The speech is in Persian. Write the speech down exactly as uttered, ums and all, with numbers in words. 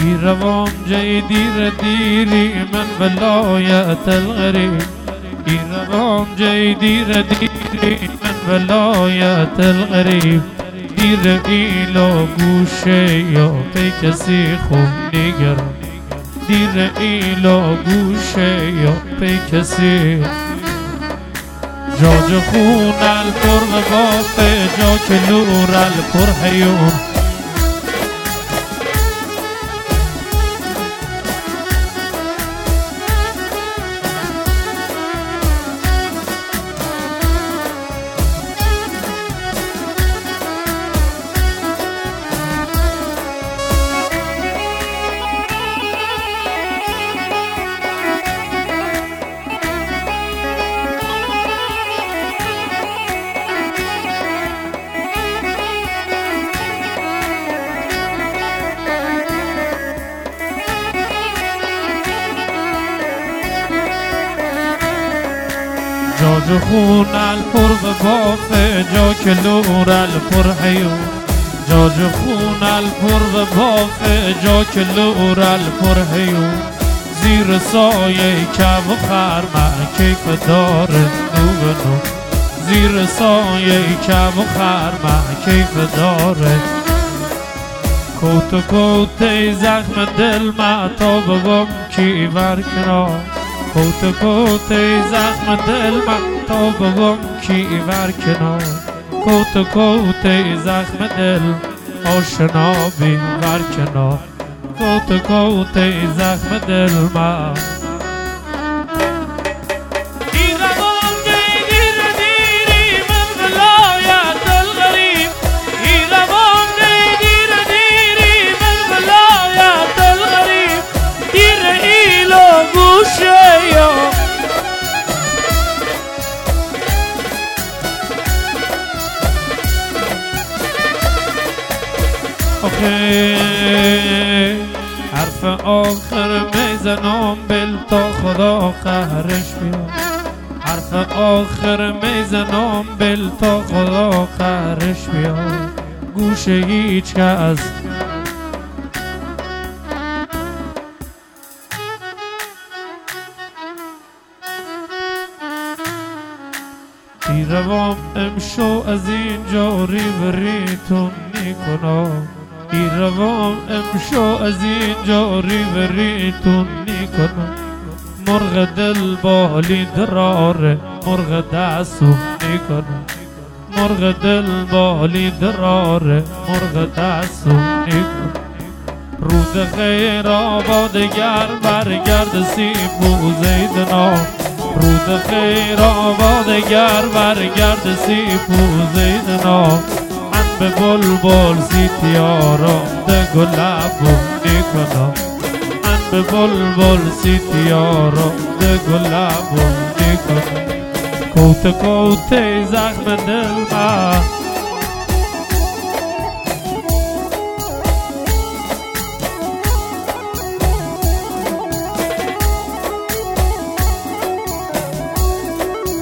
روام جای دیر دیری من ولایت الغریب ای روام جای دیر دیری من ولایت الغریب دیر ایلا گوشه یا پی کسی خوب نگرم دیر ایلا گوشه یا پی کسی جاج خون الپر و بافه جا کلور الپر حیون جاج خون الپر و بافه جا کلور الپر حیون جاج خون الپر و بافه جا کلور الپر حیون زیر سایه کب و خرمه کیف داره نو به نو زیر سایه کب و خرمه کیف داره کوت و کوت زخم دل تا بگم کی ورکنا کوت و کوت زخم دل تا بگم کی ورکنا کوت و کوت زخم دل آشنا بی ورکنا کوت و کوت زخم دل من حرف آخر میزنم بل تا خدا قهرش بیاد حرف آخر میزنم بل تا خدا قهرش بیاد گوشه هیچ کس ای روام امشو از اینجا ریوریتون میکنم ای روام امشو از اینجا ریوریتون میکنم مرغ دل بالی دراره مرغ دستون میکنم مرغ دل بالی دراره مرغ دستون میکنم رود خیر آبادگر برگرد سیب و زیدنا رود خیر آبادگر برگرد سیب و زیدنا من به بلبل سیتیارم ده گلابو نیکنم من به بلبل سیتیارم ده گلابو نیکنم کوت کوت زخم دل من